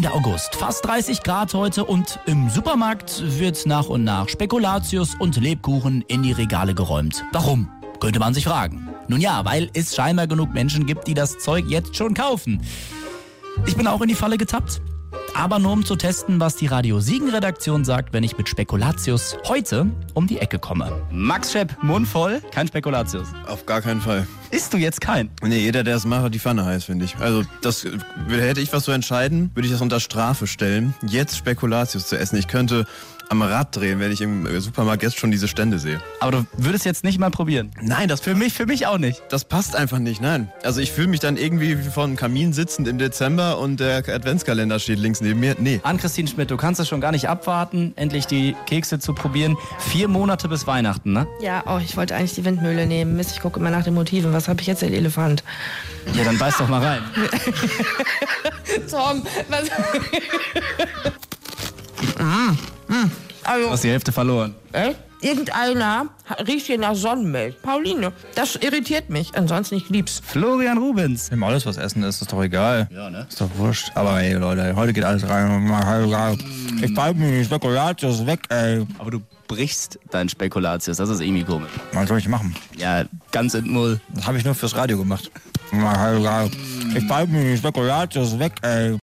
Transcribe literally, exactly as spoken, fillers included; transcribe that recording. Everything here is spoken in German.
Ende August. Fast dreißig Grad heute und im Supermarkt wird nach und nach Spekulatius und Lebkuchen in die Regale geräumt. Warum? Könnte man sich fragen. Nun ja, weil es scheinbar genug Menschen gibt, die das Zeug jetzt schon kaufen. Ich bin auch in die Falle getappt. Aber nur um zu testen, was die Radio Siegen-Redaktion sagt, wenn ich mit Spekulatius heute um die Ecke komme. Max Schepp, Mund voll, kein Spekulatius. Auf gar keinen Fall. Isst du jetzt kein? Nee, jeder, der es macht, hat die Pfanne heiß, finde ich. Also, das, hätte ich was zu entscheiden, würde ich das unter Strafe stellen, jetzt Spekulatius zu essen. Ich könnte am Rad drehen, wenn ich im Supermarkt jetzt schon diese Stände sehe. Aber du würdest jetzt nicht mal probieren? Nein, das Für mich, für mich auch nicht. Das passt einfach nicht, nein. Also ich fühle mich dann irgendwie wie vor einem Kamin sitzend im Dezember und der Adventskalender steht links neben mir. Nee. Ann-Christine Schmidt, du kannst es schon gar nicht abwarten, endlich die Kekse zu probieren. Vier Monate bis Weihnachten, ne? Ja, oh, ich wollte eigentlich die Windmühle nehmen. Mist, ich gucke immer nach den Motiven. Was habe ich jetzt, den Elefant? Ja, dann beiß doch mal rein. Tom, was... mm, mm. Also, Du hast die Hälfte verloren. äh? Irgendeiner riecht hier nach Sonnenmilch. Pauline, das irritiert mich. Ansonsten, ich lieb's. Florian Rubens. Nimm alles, was Essen ist, ist doch egal. Ja, ne? Ist doch wurscht. Aber ey, Leute, heute geht alles rein. Ich bleib mir Spekulatius weg, ey. Aber du brichst dein Spekulatius, das ist irgendwie komisch. Was soll ich machen? Ja, ganz in Null. Das habe ich nur fürs Radio gemacht. Ich bleib mir Spekulatius weg, ey.